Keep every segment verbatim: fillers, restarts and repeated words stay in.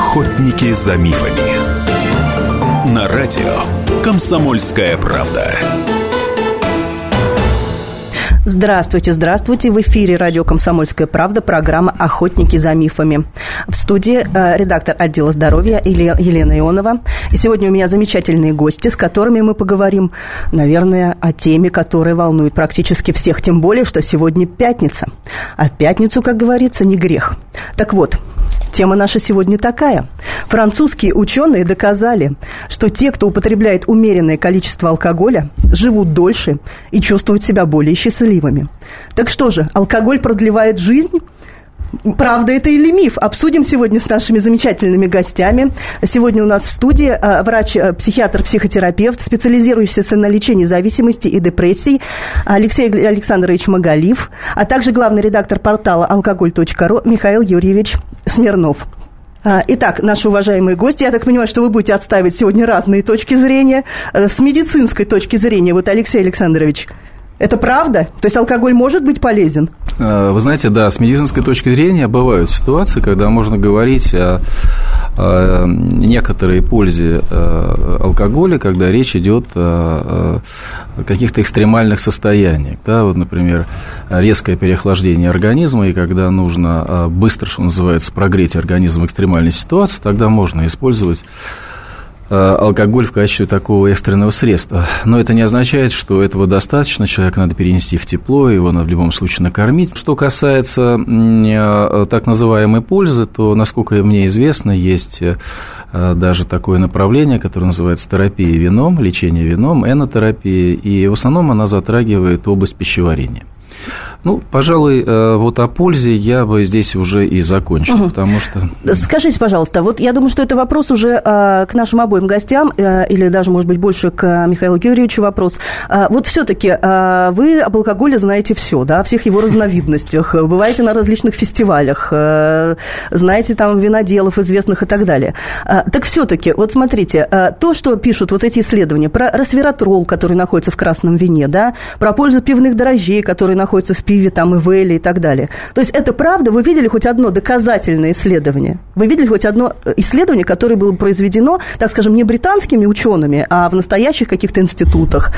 Охотники за мифами. На радио «Комсомольская правда». Здравствуйте, здравствуйте. В эфире радио «Комсомольская правда», программа «Охотники за мифами». В студии э, редактор отдела здоровья Елена Ионова. И сегодня у меня замечательные гости, с которыми мы поговорим, наверное, о теме, которая волнует практически всех. Тем более, что сегодня пятница. А в пятницу, как говорится, не грех. Так вот, тема наша сегодня такая. Французские ученые доказали, что те, кто употребляет умеренное количество алкоголя, живут дольше и чувствуют себя более счастливыми. Так что же, алкоголь продлевает жизнь? Правда это или миф? Обсудим сегодня с нашими замечательными гостями. Сегодня у нас в студии врач-психиатр-психотерапевт, специализирующийся на лечении зависимости и депрессий Алексей Александрович Магалиев, а также главный редактор портала алкоголь точка ру Михаил Юрьевич Смирнов. Итак, наши уважаемые гости, я так понимаю, что вы будете отставить сегодня разные точки зрения. С медицинской точки зрения, вот, Алексей Александрович, это правда? То есть алкоголь может быть полезен? Вы знаете, да, с медицинской точки зрения бывают ситуации, когда можно говорить о, о некоторой пользе алкоголя, когда речь идет о каких-то экстремальных состояниях. Да, вот, например, резкое переохлаждение организма, и когда нужно быстро, что называется, прогреть организм в экстремальной ситуации, тогда можно использовать алкоголь в качестве такого экстренного средства. Но это не означает, что этого достаточно, человека надо перенести в тепло, его надо в любом случае накормить. Что касается так называемой пользы, то, насколько мне известно, есть даже такое направление, которое называется терапия вином, лечение вином, энотерапия, и в основном она затрагивает область пищеварения. Ну, пожалуй, вот о пользе я бы здесь уже и закончил, угу. потому что... Скажите, пожалуйста, вот я думаю, что это вопрос уже а, к нашим обоим гостям, а, или даже, может быть, больше к Михаилу Юрьевичу вопрос. А, вот все-таки а, вы об алкоголе знаете все, да, о всех его разновидностях, бываете на различных фестивалях, а, знаете там виноделов известных и так далее. А, так все-таки, вот смотрите, а, то, что пишут вот эти исследования про ресвератрол, который находится в красном вине, да, про пользу пивных дрожжей, которые находятся в пиве, там, и в эле и так далее. То есть это правда? Вы видели хоть одно доказательное исследование? Вы видели хоть одно исследование, которое было произведено, так скажем, не британскими учеными, а в настоящих каких-то институтах,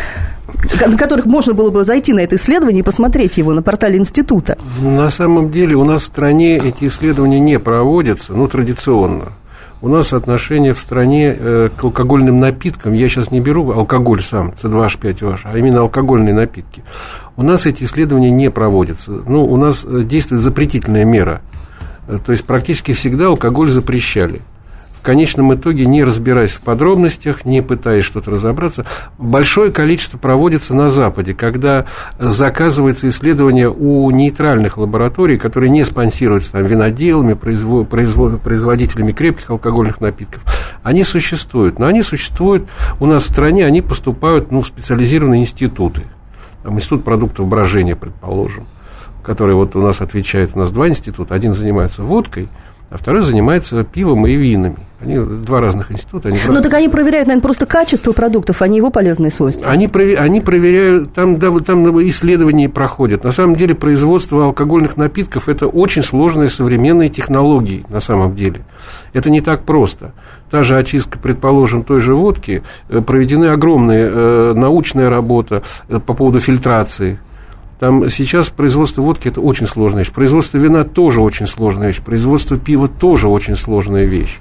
на которых можно было бы зайти на это исследование и посмотреть его на портале института? На самом деле у нас в стране эти исследования не проводятся, ну, традиционно. У нас отношение в стране э, к алкогольным напиткам, я сейчас не беру алкоголь сам, С два Аш пять О Аш, а именно алкогольные напитки. У нас эти исследования не проводятся. Ну, у нас действует запретительная мера. То есть практически всегда алкоголь запрещали. В конечном итоге, не разбираясь в подробностях, не пытаясь что-то разобраться, большое количество проводится на Западе, когда заказывается исследование у нейтральных лабораторий, которые не спонсируются там, виноделами, производ, производ, производителями крепких алкогольных напитков. Они существуют, но они существуют у нас в стране, они поступают ну, в специализированные институты. Там, институт продуктов брожения, предположим, который вот у нас отвечает, у нас два института, один занимается водкой, а второй занимается пивом и винами. Они два разных института. Они... Ну, так они проверяют, наверное, просто качество продуктов, а не его полезные свойства. Они, они проверяют, там, да, там исследования проходят. На самом деле, производство алкогольных напитков – это очень сложные современные технологии, на самом деле. Это не так просто. Та же очистка, предположим, той же водки, проведена огромная э, научная работа по поводу фильтрации. Там сейчас производство водки – это очень сложная вещь. Производство вина тоже очень сложная вещь. Производство пива тоже очень сложная вещь.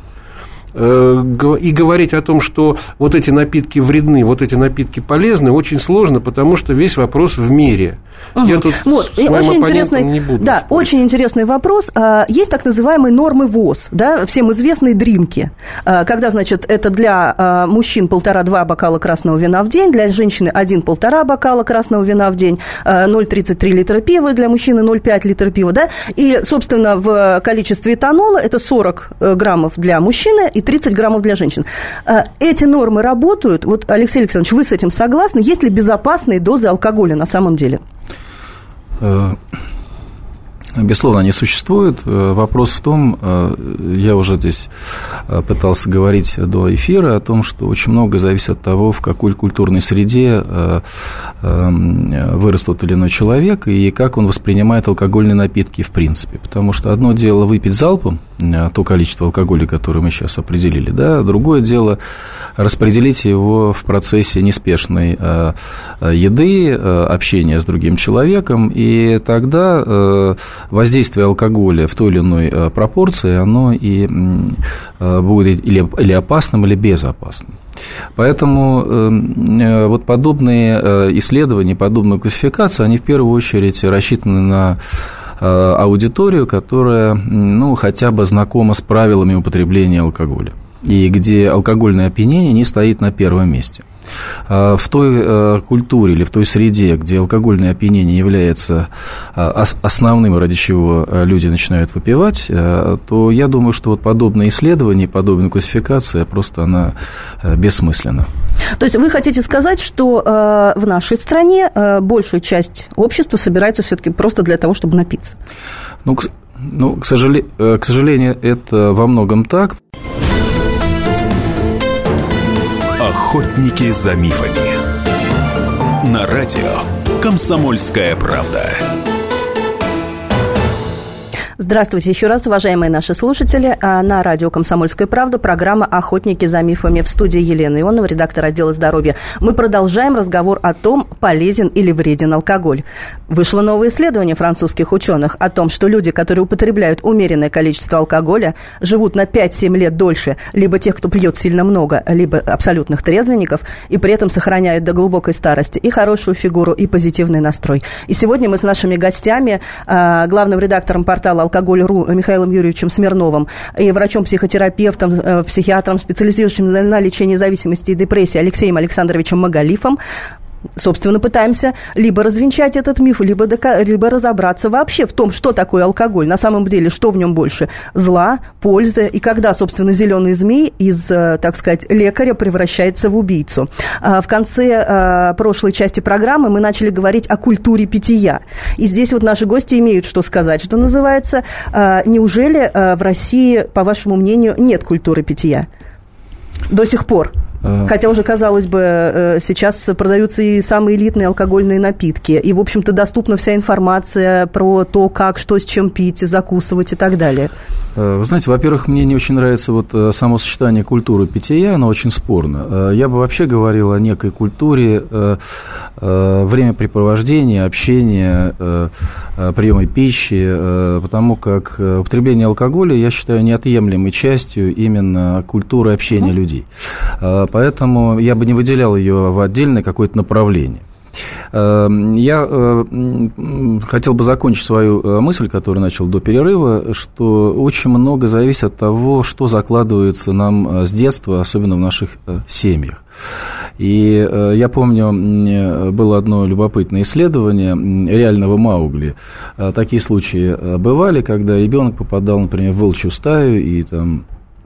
И говорить о том, что вот эти напитки вредны, вот эти напитки полезны, очень сложно, потому что весь вопрос в мере. Угу. Я тут вот, с моим очень оппонентом не буду Да, спорить. Очень интересный вопрос. Есть так называемые нормы ВОЗ, да, всем известные дринки. Когда, значит, это для мужчин полтора-два бокала красного вина в день, для женщины один-полтора бокала красного вина в день, ноль целых тридцать три литра пива, для мужчины ноль целых пять литра пива, да, и, собственно, в количестве этанола это сорок граммов для мужчины и тридцать граммов для женщин. Эти нормы работают. Вот, Алексей Александрович, вы с этим согласны? Есть ли безопасные дозы алкоголя на самом деле? Безусловно, они существуют. Вопрос в том, я уже здесь пытался говорить до эфира о том, что очень много зависит от того, в какой культурной среде вырос тот или иной человек и как он воспринимает алкогольные напитки в принципе. Потому что одно дело выпить залпом, то количество алкоголя, которое мы сейчас определили. Да? Другое дело распределить его в процессе неспешной еды, общения с другим человеком, и тогда воздействие алкоголя в той или иной пропорции, оно и будет или, или опасным, или безопасным. Поэтому э, вот подобные э, исследования, подобную классификацию, они в первую очередь рассчитаны на э, аудиторию, которая, ну, хотя бы знакома с правилами употребления алкоголя, и где алкогольное опьянение не стоит на первом месте. В той культуре или в той среде, где алкогольное опьянение является основным, ради чего люди начинают выпивать, то я думаю, что вот подобные исследования, подобная классификация, просто она бессмысленна. То есть вы хотите сказать, что в нашей стране большая часть общества собирается все-таки просто для того, чтобы напиться? Ну, к, ну, к, сожалению, к сожалению, это во многом так. Охотники за мифами. На радио «Комсомольская правда». Здравствуйте еще раз, уважаемые наши слушатели. На радио «Комсомольская правда» программа «Охотники за мифами». В студии Елена Ионова, редактор отдела здоровья. Мы продолжаем разговор о том, полезен или вреден алкоголь. Вышло новое исследование французских ученых о том, что люди, которые употребляют умеренное количество алкоголя, живут на пять-семь лет дольше либо тех, кто пьет сильно много, либо абсолютных трезвенников, и при этом сохраняют до глубокой старости и хорошую фигуру, и позитивный настрой. И сегодня мы с нашими гостями, главным редактором портала «Алкоголь.ру» Михаилом Юрьевичем Смирновым и врачом-психотерапевтом, психиатром, специализирующим на лечении зависимости и депрессии Алексеем Александровичем Магалифом, собственно, пытаемся либо развенчать этот миф, либо, дока- либо разобраться вообще в том, что такое алкоголь. На самом деле, что в нем больше? Зла, пользы, и когда, собственно, зеленый змей из, так сказать, лекаря превращается в убийцу. В конце прошлой части программы мы начали говорить о культуре питья. И здесь вот наши гости имеют что сказать, что называется. Неужели в России, по вашему мнению, нет культуры питья? До сих пор. Хотя уже, казалось бы, сейчас продаются и самые элитные алкогольные напитки. И, в общем-то, доступна вся информация про то, как, что с чем пить, закусывать и так далее. Вы знаете, во-первых, мне не очень нравится вот само сочетание культуры питья, оно очень спорно. Я бы вообще говорил о некой культуре времяпрепровождения, общения, приема пищи, потому как употребление алкоголя, я считаю, неотъемлемой частью именно культуры общения mm-hmm. людей. Поэтому я бы не выделял ее в отдельное какое-то направление. Я хотел бы закончить свою мысль, которую начал до перерыва, что очень много зависит от того, что закладывается нам с детства, особенно в наших семьях. И я помню, было одно любопытное исследование реального Маугли. Такие случаи бывали, когда ребенок попадал, например, в волчью стаю и там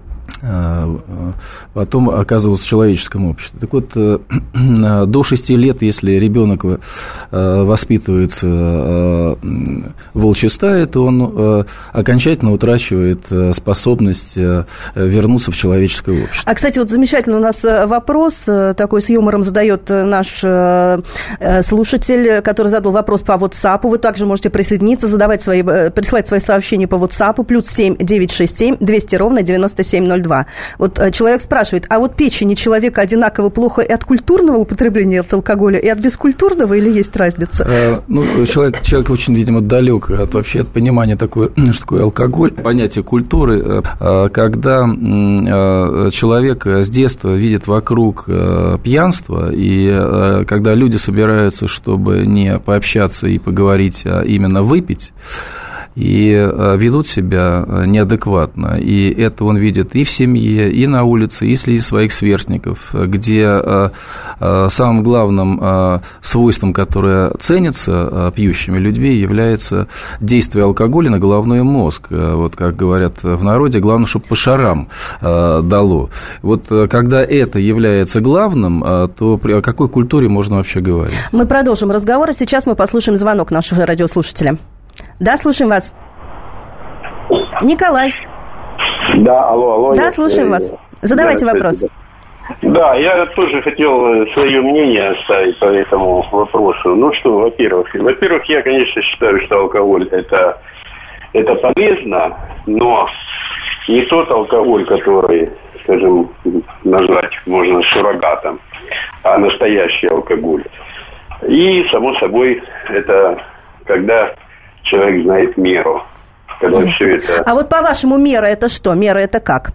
потом оказывался в человеческом обществе. Так вот, до шести лет, если ребенок воспитывается в волчьей стае, то он окончательно утрачивает способность вернуться в человеческое общество. А, кстати, вот замечательный у нас вопрос, такой с юмором задает наш слушатель, который задал вопрос по WhatsApp. Вы также можете присоединиться, задавать свои, присылать свои сообщения по WhatsApp, плюс семь девятьсот шестьдесят семь двести ровно девяносто семь ноль два. Вот человек спрашивает, а вот печени человека одинаково плохо и от культурного употребления алкоголя, и от бескультурного, или есть разница? А, ну, человек, человек очень, видимо, далек от, вообще от понимания такой, что такое алкоголь, понятие культуры, когда человек с детства видит вокруг пьянство, и когда люди собираются, чтобы не пообщаться и поговорить, а именно выпить, и ведут себя неадекватно. И это он видит и в семье, и на улице, и среди своих сверстников, где самым главным свойством, которое ценится пьющими людьми, является действие алкоголя на головной мозг. Вот как говорят в народе, главное, чтобы по шарам дало. Вот когда это является главным, то о какой культуре можно вообще говорить? Мы продолжим разговор, а сейчас мы послушаем звонок нашего радиослушателя. Да, слушаем вас. Николай. Да, алло, алло. Да, слушаем вас. Задавайте да, вопрос. Да, я тоже хотел свое мнение оставить по этому вопросу. Ну что, во-первых, во-первых, я, конечно, считаю, что алкоголь это, это полезно, но не тот алкоголь, который, скажем, назвать можно суррогатом, а настоящий алкоголь. И, само собой, это когда человек знает меру. Когда mm. все это... А вот по-вашему, мера это что? Мера это как?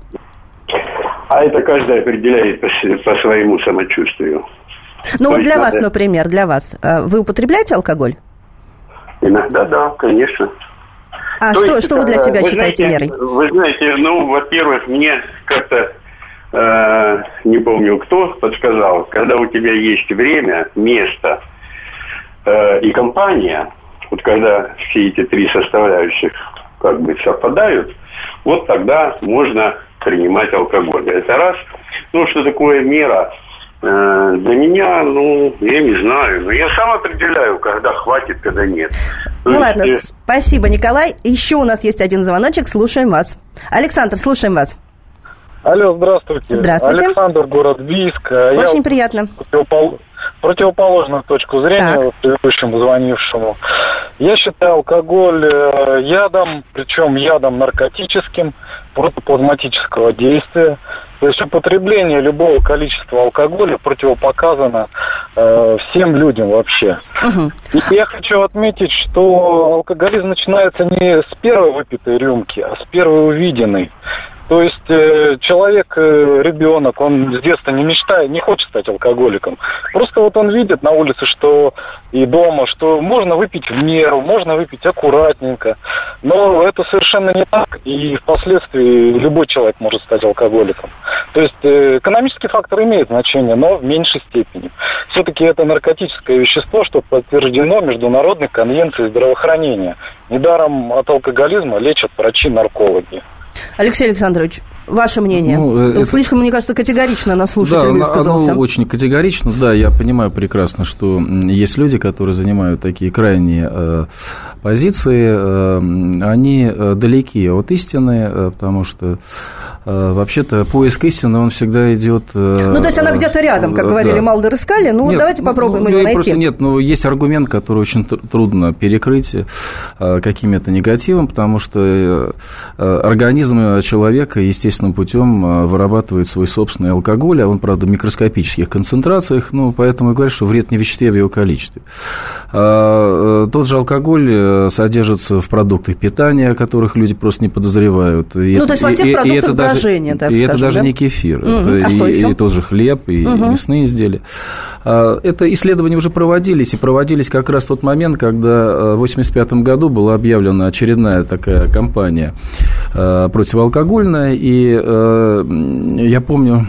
А это каждый определяет по, по своему самочувствию. Ну То вот для надо... вас, например, для вас. Вы употребляете алкоголь? Иногда да, конечно. А То что, есть, что вы для себя вы считаете знаете, мерой? Вы знаете, ну, во-первых, мне как-то, э, не помню кто, подсказал, когда у тебя есть время, место э, и компания, вот когда все эти три составляющих как бы совпадают, вот тогда можно принимать алкоголь. Это раз. Ну, что такое мера? Э, для меня, ну, я не знаю. Но я сам определяю, когда хватит, когда нет. Ну, То ладно, есть... спасибо, Николай. Еще у нас есть один звоночек, слушаем вас. Александр, слушаем вас. Алло, здравствуйте. Здравствуйте. Александр, город Бийск. Очень я приятно. Противопол... Противоположную точку зрения так. предыдущему звонившему. Я считаю алкоголь ядом, причем ядом наркотическим, протоплазматического действия. То есть употребление любого количества алкоголя противопоказано э, всем людям вообще. Угу. И я хочу отметить, что алкоголизм начинается не с первой выпитой рюмки, а с первой увиденной. То есть э, человек, э, ребенок, он с детства не мечтает, не хочет стать алкоголиком. Просто вот он видит на улице, что и дома, что можно выпить в меру, можно выпить аккуратненько. Но это совершенно не так, и впоследствии любой человек может стать алкоголиком. То есть э, экономический фактор имеет значение, но в меньшей степени. Все-таки это наркотическое вещество, что подтверждено Международной конвенцией здравоохранения. Недаром от алкоголизма лечат врачи-наркологи. Алексей Александрович, ваше мнение? Ну, это... Слишком, мне кажется, категорично наш слушатель да, высказался. Оно очень категорично, да, я понимаю прекрасно, что есть люди, которые занимают такие крайние э, позиции, э, они далеки от истины, э, потому что э, вообще-то поиск истины, он всегда идет... Э, ну, то есть она где-то рядом, как говорили, да. Малдер искали, ну, нет, давайте попробуем ну, ее найти. Просто нет, но есть аргумент, который очень трудно перекрыть э, каким-то негативом, потому что э, организм человека, естественным путем вырабатывает свой собственный алкоголь, а он, правда, в микроскопических концентрациях, ну, поэтому и говорят, что вред не в веществе, а в его количестве. А, тот же алкоголь содержится в продуктах питания, о которых люди просто не подозревают. И ну, это, то есть во всех и, продуктах и брожения, так и скажем, это даже да? не кефир, угу. это а и, что еще? и тот же хлеб, и угу. мясные изделия. Это исследования уже проводились, и проводились как раз в тот момент, когда в восемьдесят пятом году была объявлена очередная такая кампания противоалкогольная, и э, я помню,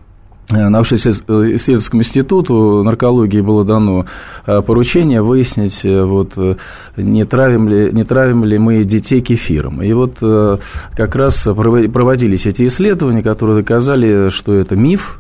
научно-исследовательскому институту наркологии было дано поручение выяснить, вот, не, травим ли, не травим ли мы детей кефиром. И вот как раз проводились эти исследования, которые доказали, что это миф,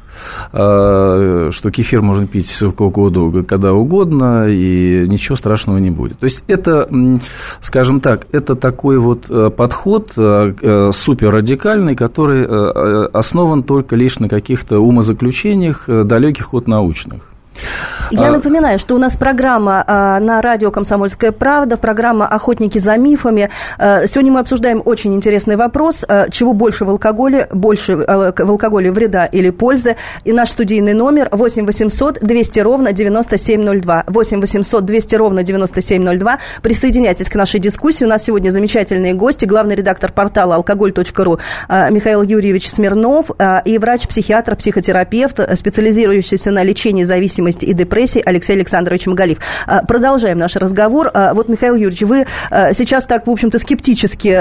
что кефир можно пить когда угодно, и ничего страшного не будет. То есть это, скажем так, это такой вот подход суперрадикальный, который основан только лишь на каких-то умозаключениях, далеких от научных. Я напоминаю, что у нас программа на радио «Комсомольская правда», программа «Охотники за мифами». Сегодня мы обсуждаем очень интересный вопрос, чего больше в алкоголе, больше в алкоголе вреда или пользы. И наш студийный номер восемь восемьсот двести ровно девяносто семь ноль два. восемь восемьсот двести ровно девяносто семь ноль два. Присоединяйтесь к нашей дискуссии. У нас сегодня замечательные гости. Главный редактор портала алкоголь точка ру Михаил Юрьевич Смирнов и врач-психиатр, психотерапевт, специализирующийся на лечении зависимости и депрессии Алексей Александрович Магалиев. Продолжаем наш разговор. Вот, Михаил Юрьевич, вы сейчас так, в общем-то, скептически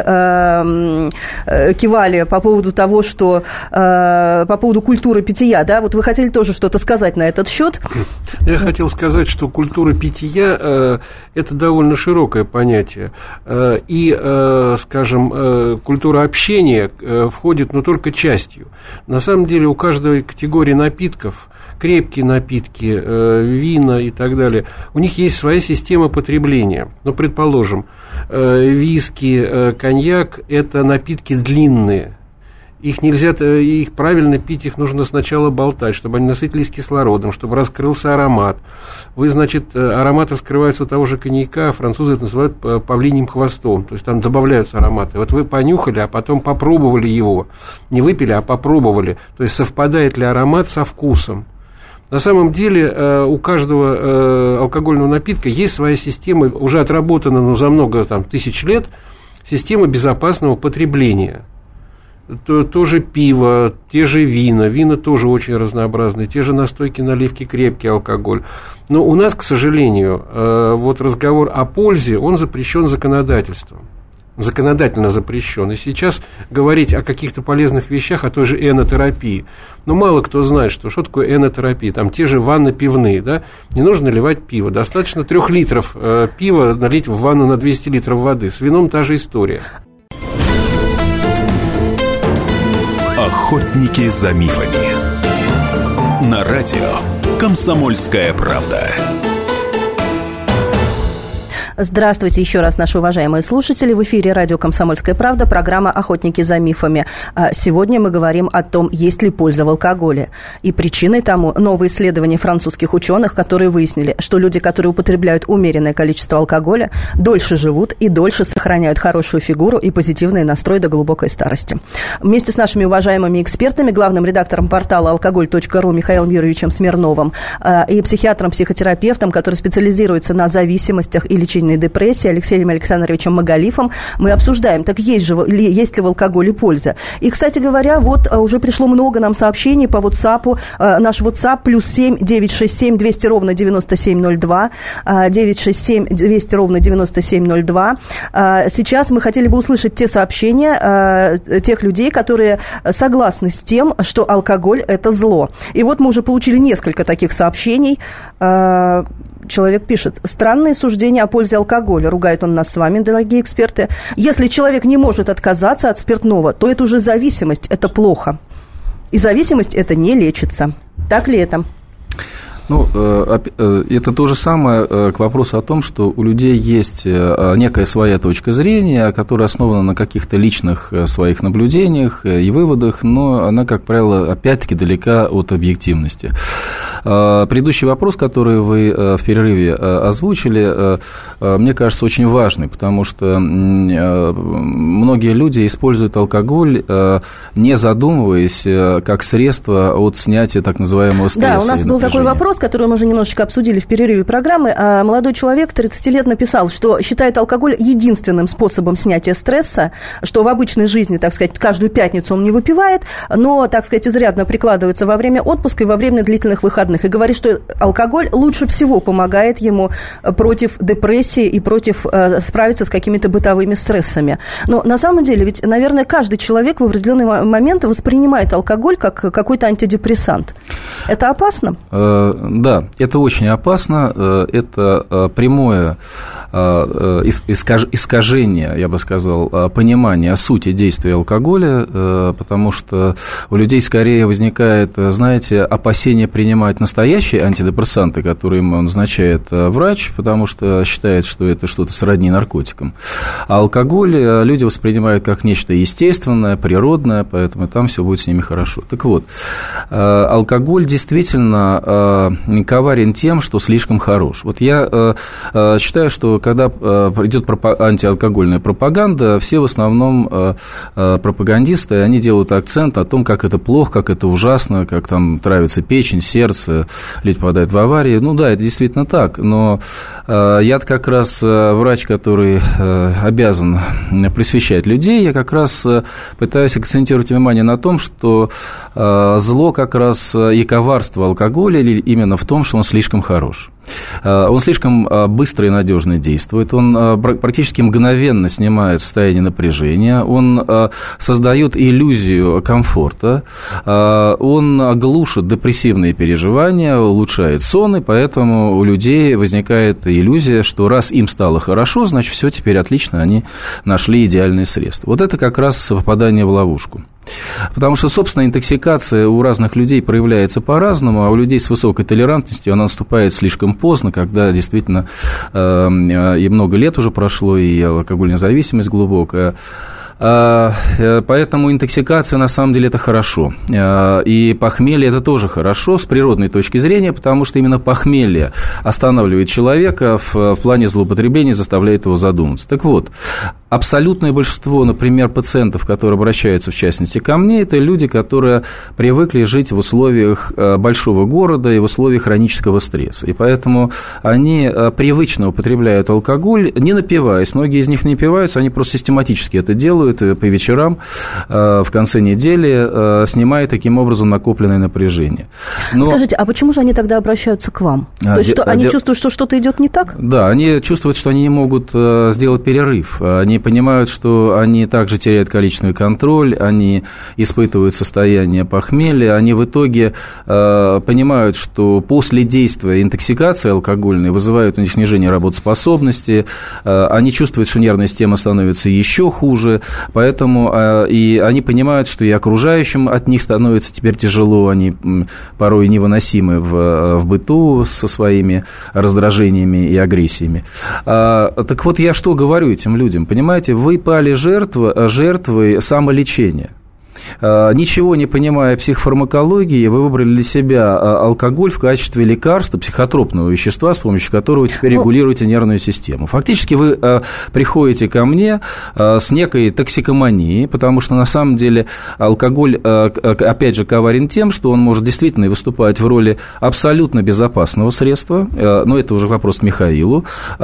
кивали по поводу того, что по поводу культуры питья, да? Вот вы хотели тоже что-то сказать на этот счет? Я хотел сказать, что культура питья – это довольно широкое понятие. И, скажем, культура общения входит, но только частью. На самом деле у каждой категории напитков, крепкие напитки, вина и так далее, у них есть своя система потребления. Ну, предположим, виски, коньяк – это напитки длинные. Их нельзя, их правильно пить, их нужно сначала болтать, чтобы они насытились кислородом, чтобы раскрылся аромат. Вы, значит, аромат раскрывается у того же коньяка, французы это называют павлиньим хвостом, то есть там добавляются ароматы. Вот вы понюхали, а потом попробовали его. Не выпили, а попробовали. То есть совпадает ли аромат со вкусом. На самом деле у каждого алкогольного напитка есть своя система, уже отработана ну, за много там, тысяч лет, система безопасного потребления. То, то же пиво, те же вина, вина тоже очень разнообразные, те же настойки, наливки, крепкий алкоголь. Но у нас, к сожалению, вот разговор о пользе, он запрещен законодательством. Законодательно запрещен. И сейчас говорить о каких-то полезных вещах, о той же энотерапии. Но мало кто знает, что, что такое энотерапия. Там те же ванны пивные, да? Не нужно наливать пиво. Достаточно трех литров э, пива налить в ванну на двести литров воды. С вином та же история. Охотники за мифами. На радио «Комсомольская правда». Здравствуйте еще раз, наши уважаемые слушатели. В эфире радио «Комсомольская правда», программа «Охотники за мифами». Сегодня мы говорим о том, есть ли польза в алкоголе. И причиной тому новые исследования французских ученых, которые выяснили, что люди, которые употребляют умеренное количество алкоголя, дольше живут и дольше сохраняют хорошую фигуру и позитивный настрой до глубокой старости. Вместе с нашими уважаемыми экспертами, главным редактором портала алкоголь точка ру Михаилом Юрьевичем Смирновым и психиатром-психотерапевтом, который специализируется на зависимостях и лечении депрессии, Алексеем Александровичем Магалифом, мы обсуждаем, так есть, же, есть ли в алкоголе польза. И, кстати говоря, вот уже пришло много нам сообщений по WhatsApp. Наш WhatsApp плюс семь девятьсот шестьдесят семь двести ровно девяносто семь ноль два, девятьсот шестьдесят семь двести ровно девяносто семь ноль два. Сейчас мы хотели бы услышать те сообщения тех людей, которые согласны с тем, что алкоголь – это зло. И вот мы уже получили несколько таких сообщений. Человек пишет: странные суждения о пользе алкоголя. Ругает он нас с вами, дорогие эксперты. Если человек не может отказаться от спиртного, то это уже зависимость, это плохо. И зависимость это не лечится. Так ли это? Ну, это то же самое к вопросу о том, что у людей есть некая своя точка зрения, которая основана на каких-то личных своих наблюдениях и выводах, но она, как правило, опять-таки далека от объективности. Предыдущий вопрос, который вы в перерыве озвучили, мне кажется, очень важный, потому что многие люди используют алкоголь, не задумываясь, как средство от снятия так называемого стресса. Да, у нас был такой вопрос, который мы уже немножечко обсудили в перерыве программы. Молодой человек, тридцать лет, написал, что считает алкоголь единственным способом снятия стресса, что в обычной жизни, так сказать, каждую пятницу он не выпивает, но, так сказать, изрядно прикладывается во время отпуска и во время длительных выходных. И говорит, что алкоголь лучше всего помогает ему против депрессии и против э, справиться с какими-то бытовыми стрессами. Но на самом деле, ведь, наверное, каждый человек в определенный момент воспринимает алкоголь как какой-то антидепрессант. Это опасно? Да, это очень опасно. Это прямое искажение, я бы сказал, понимания сути действия алкоголя, потому что у людей скорее возникает, знаете, опасение принимать настоящие антидепрессанты, которые ему назначает врач, потому что считает, что это что-то сродни наркотикам. А алкоголь люди воспринимают как нечто естественное, природное, поэтому там все будет с ними хорошо. Так вот, алкоголь действительно коварен тем, что слишком хорош. Вот я считаю, что когда идет антиалкогольная пропаганда, все в основном пропагандисты, они делают акцент на том, как это плохо, как это ужасно, как там травится печень, сердце, люди попадают в аварии. Ну да, это действительно так, но я как раз врач, который обязан просвещать людей, я как раз пытаюсь акцентировать внимание на том, что зло как раз и коварство алкоголя именно в том, что он слишком хорош. Он слишком быстро и надежно действует, он практически мгновенно снимает состояние напряжения, он создает иллюзию комфорта, он глушит депрессивные переживания, улучшает сон, и поэтому у людей возникает иллюзия, что раз им стало хорошо, значит, все теперь отлично, они нашли идеальное средство. Вот это как раз попадание в ловушку. Потому что, собственно, интоксикация у разных людей проявляется по-разному, а у людей с высокой толерантностью она наступает слишком поздно, когда действительно э, и много лет уже прошло, и алкогольная зависимость глубокая. Поэтому интоксикация, на самом деле, это хорошо. И похмелье – это тоже хорошо с природной точки зрения, потому что именно похмелье останавливает человека в, в плане злоупотребления, заставляет его задуматься. Так вот, абсолютное большинство, например, пациентов, которые обращаются, в частности, ко мне, это люди, которые привыкли жить в условиях большого города и в условиях хронического стресса. И поэтому они привычно употребляют алкоголь, не напиваясь. Многие из них не напиваются, они просто систематически это делают по вечерам, в конце недели, снимая таким образом накопленное напряжение. Но... Скажите, а почему же они тогда обращаются к вам? А, То есть, что, а, они де... чувствуют, что что-то идет не так? Да, они чувствуют, что они не могут сделать перерыв. Они понимают, что они также теряют количественный контроль, они испытывают состояние похмелья, они в итоге понимают, что после действия интоксикации алкогольной вызывают у них снижение работоспособности, они чувствуют, что нервная система становится еще хуже. Поэтому и они понимают, что и окружающим от них становится теперь тяжело, они порой невыносимы в, в быту со своими раздражениями и агрессиями. А, так вот, я что говорю этим людям? Понимаете, вы пали жертвой, жертвой самолечения. Ничего не понимая психофармакологии, вы выбрали для себя алкоголь в качестве лекарства, психотропного вещества, с помощью которого теперь регулируете нервную систему. Фактически вы приходите ко мне с некой токсикоманией, потому что на самом деле алкоголь, опять же, коварен тем, что он может действительно выступать в роли абсолютно безопасного средства, но это уже вопрос к Михаилу.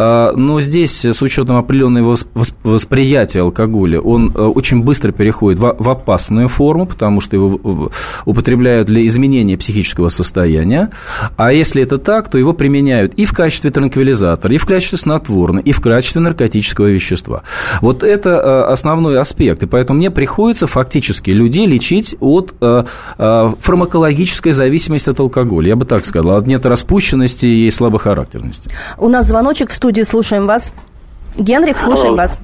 Но здесь, с учетом определенного восприятия алкоголя, он очень быстро переходит в опасную форму, потому что его употребляют для изменения психического состояния, а если это так, то его применяют и в качестве транквилизатора, и в качестве снотворного, и в качестве наркотического вещества. Вот это основной аспект, и поэтому мне приходится фактически людей лечить от фармакологической зависимости от алкоголя, я бы так сказал, от нераспущенности и слабохарактерности. У нас звоночек в студии, слушаем вас. Генрих, слушаем вас.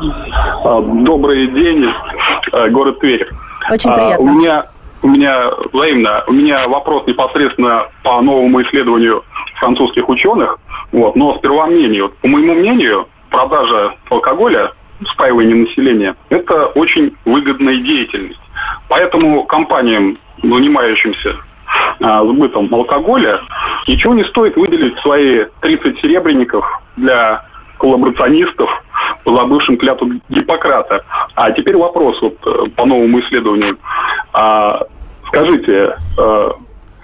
Добрый день, город Тверь. Очень приятно. А, у меня, у меня взаимно, у меня вопрос непосредственно по новому исследованию французских ученых, вот, но сперва мнению. По моему мнению, продажа алкоголя, спаивание населения, это очень выгодная деятельность. Поэтому компаниям, занимающимся а, сбытом алкоголя, ничего не стоит выделить свои тридцать серебряников для коллаборационистов, позабывшим клятву Гиппократа. А теперь вопрос вот по новому исследованию. А, скажите, а,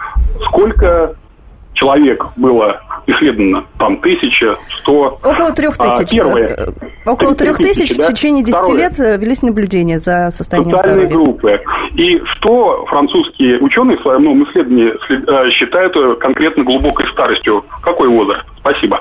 сколько человек было исследовано? Там тысяча, сто? Около трех тысяч. А, первое. Около трех тысяч в течение десяти лет велись наблюдения за состоянием социальные здоровья. Группы. И что французские ученые в своем новом исследовании считают конкретно глубокой старостью? Какой возраст? Спасибо.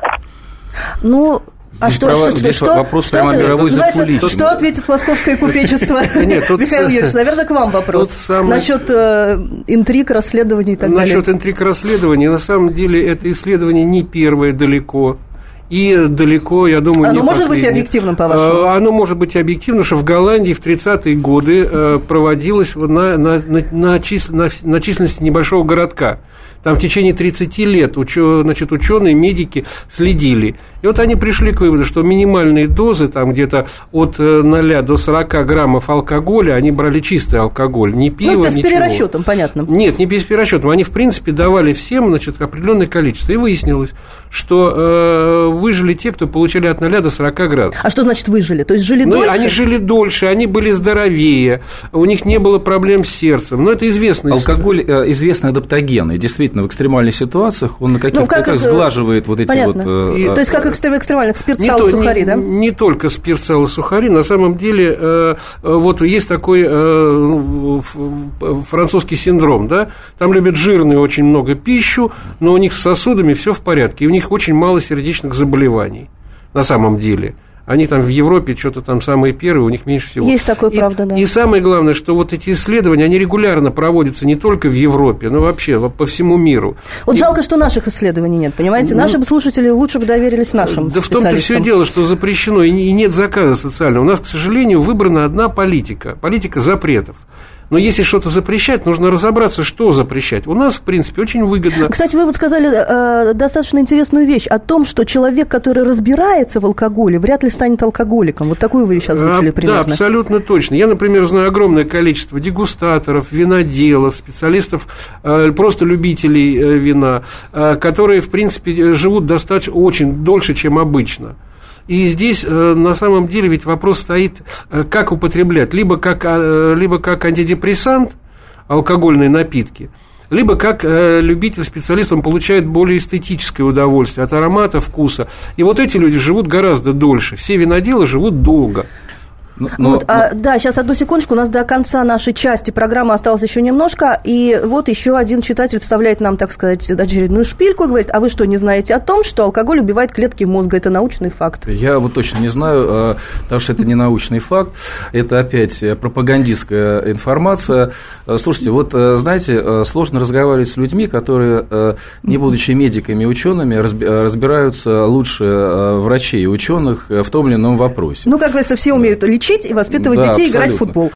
Ну... А что, права, что, что, вопрос что, прямо мировой что, что ответит московское купечество? Михаил Юрьевич, наверное, к вам вопрос. Насчет интриг, расследований и так далее. Насчет интриг, расследований, на самом деле, это исследование не первое далеко. И далеко, я думаю, Оно не может последнее. быть объективным, по-вашему? Оно может быть объективным, что в Голландии в тридцатые годы проводилось на, на, на, на, чис, на, на численности небольшого городка. Там в течение тридцати лет учё, значит, ученые, медики следили. И вот они пришли к выводу, что минимальные дозы, там где-то от ноля до сорока граммов алкоголя, они брали чистый алкоголь, не пиво, ну, с ничего. перерасчетом, понятно. Нет, не без перерасчетом. Они, в принципе, давали всем, значит, определенное количество. И выяснилось, что э, выжили те, кто получали от ноля до сорока градусов. А что значит выжили? То есть жили ну, дольше? Они жили дольше, они были здоровее, у них не было проблем с сердцем. Но это известно. Алкоголь э, известный адаптоген, и действительно в экстремальных ситуациях он на каких-то ну, как как это... сглаживает вот эти Понятно. вот... И, то есть как в экстремальных спирт, сало, то, сухари, не, да? Не только спирт, сало, сухари. На самом деле, э, вот есть такой э, французский синдром, да? Там любят жирную очень много пищу, но у них с сосудами все в порядке, и у них очень мало сердечных заболеваний на самом деле. Они там в Европе что-то там самые первые, у них меньше всего. Есть такое, и, правда, да. И самое главное, что вот эти исследования, они регулярно проводятся не только в Европе, но вообще по всему миру. Вот и... жалко, что наших исследований нет, понимаете? Ну, наши слушатели лучше бы доверились нашим да специалистам. Да в том-то все дело, что запрещено, и нет заказа социального. У нас, к сожалению, выбрана одна политика, политика запретов. Но если что-то запрещать, нужно разобраться, что запрещать. У нас, в принципе, очень выгодно. Кстати, вы вот сказали э, достаточно интересную вещь о том, что человек, который разбирается в алкоголе, вряд ли станет алкоголиком. Вот такую вы сейчас озвучили примерно. Да, абсолютно точно. Я, например, знаю огромное количество дегустаторов, виноделов, специалистов, э, просто любителей э, вина, э, которые, в принципе, живут достаточно очень дольше, чем обычно. И здесь, на самом деле, ведь вопрос стоит, как употреблять. Либо как, либо как антидепрессант, алкогольные напитки, либо как любитель, специалист, он получает более эстетическое удовольствие от аромата, вкуса. И вот эти люди живут гораздо дольше. Все виноделы живут долго. Но, вот, но... А, да, сейчас одну секундочку, у нас до конца нашей части программы осталось еще немножко, и вот еще один читатель вставляет нам, так сказать, очередную шпильку и говорит: а вы что, не знаете о том, что алкоголь убивает клетки мозга? Это научный факт. Я вот точно не знаю, потому что это не научный факт, это опять пропагандистская информация. Слушайте, вот, знаете, сложно разговаривать с людьми, которые, не будучи медиками и учеными, разбираются лучше врачей и ученых в том или ином вопросе. Ну, как говорится, все умеют лечить и воспитывать да, детей, абсолютно. играть в футбол.